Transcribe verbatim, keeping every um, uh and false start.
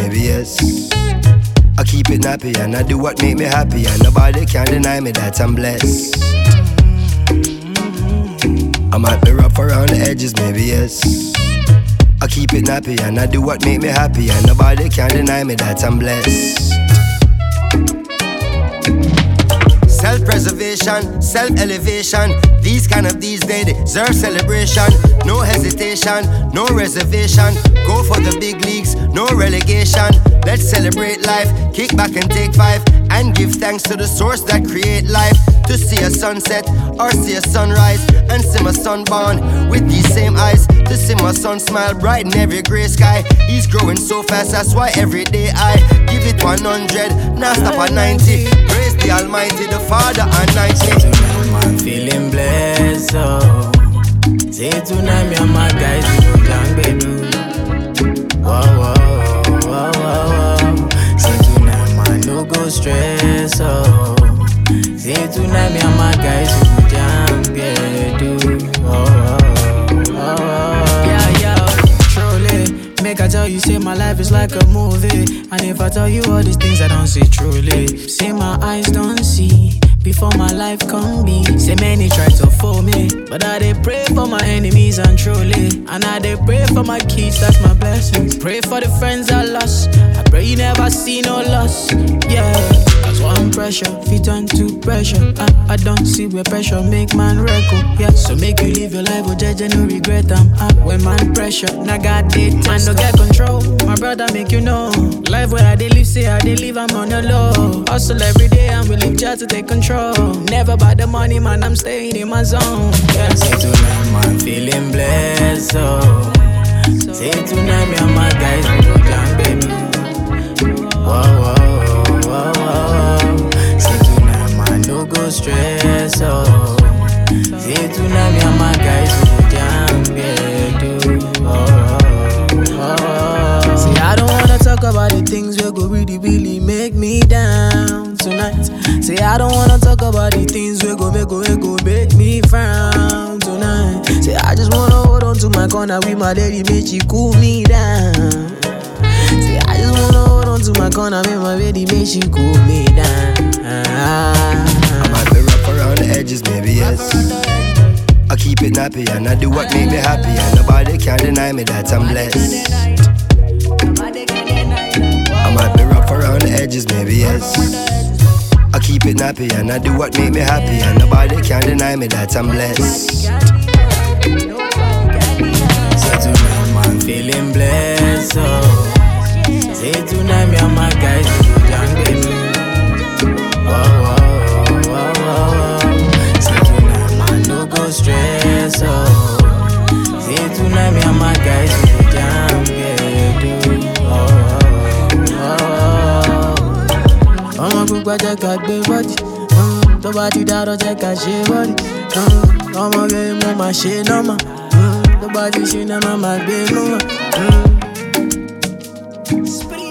maybe yes. I keep it nappy and I do what make me happy, and nobody can deny me that I'm blessed. I might be rough around the edges, maybe yes. I keep it nappy and I do what make me happy, and nobody can deny me that I'm blessed. Self-preservation, self-elevation, these kind of these days deserve celebration. No hesitation, no reservation. Go for the big leagues, no relegation. Let's celebrate life, kick back and take five, and give thanks to the source that create life. To see a sunset or see a sunrise, and see my son born with these same eyes. To see my son smile bright in every grey sky. He's growing so fast, that's why every day I give it one hundred, now stop at ninety. Praise the Almighty, the Father and ninety. Tonight I'm feeling blessed, oh. Say tonight me and my guys we go jam bedu. Wow, wow, wow, wow, wow. Say tonight man no go stress, oh. Say tonight me and my guys we go jam bedu. Oh, oh, oh, oh. Yeah, yeah, truly. Make I tell you, say my life is like a movie. And if I tell you all these things I don't see truly, say my eyes don't see before my life come be. Say many try to fool me, but I dey pray for my enemies and truly. And I dey pray for my kids, that's my blessings. Pray for the friends I lost, I pray you never see no loss. Yeah, that's why I'm pressure, fit on to pressure. I, I don't see where pressure make man record. Yeah, so make you live your life, oh judge no regret. I'm up when man pressure, now God did man no get control. My brother make you know, life where I dey live, say I dey live, I'm on the low. Hustle every day and we live just to take control. Never by the money, man, I'm staying in my zone. Yeah. Say tonight, man, feeling blessed, oh. Say tonight, me and my guys, we go jam, baby. Wow, wow, wow, wow, wow. Say tonight, man, no go stress, oh. Say tonight, me and my guys, we go jam, baby. Oh, oh, oh. See, I don't wanna talk about the things that go really, really make me down tonight. Say I don't wanna talk about the things we go make, go, go make me frown tonight. Say I just wanna hold on to my corner with my lady, make she cool me down. Say I just wanna hold on to my corner with my lady, make she cool me down. I might be rough around the edges, maybe yes. I keep it nappy and I do what make me happy, and nobody can deny me that I'm blessed. I might be rough around the edges, maybe yes. I keep it nappy and I do what make me happy, and nobody can deny me that I'm blessed. Say tonight, man, feeling blessed, oh. Say tonight, me and my guys, we go jam, baby. Wow, wow, wow, wow, wow. Say tonight, man, no go stress, oh. Say tonight, me and my guys, we go jam, baby. Oh, oh, oh. I'ma cook by the cat, baby, body. To body that don't take a shit, body. I'ma get more my shit, no ma. To body shit, no ma, my baby, no ma.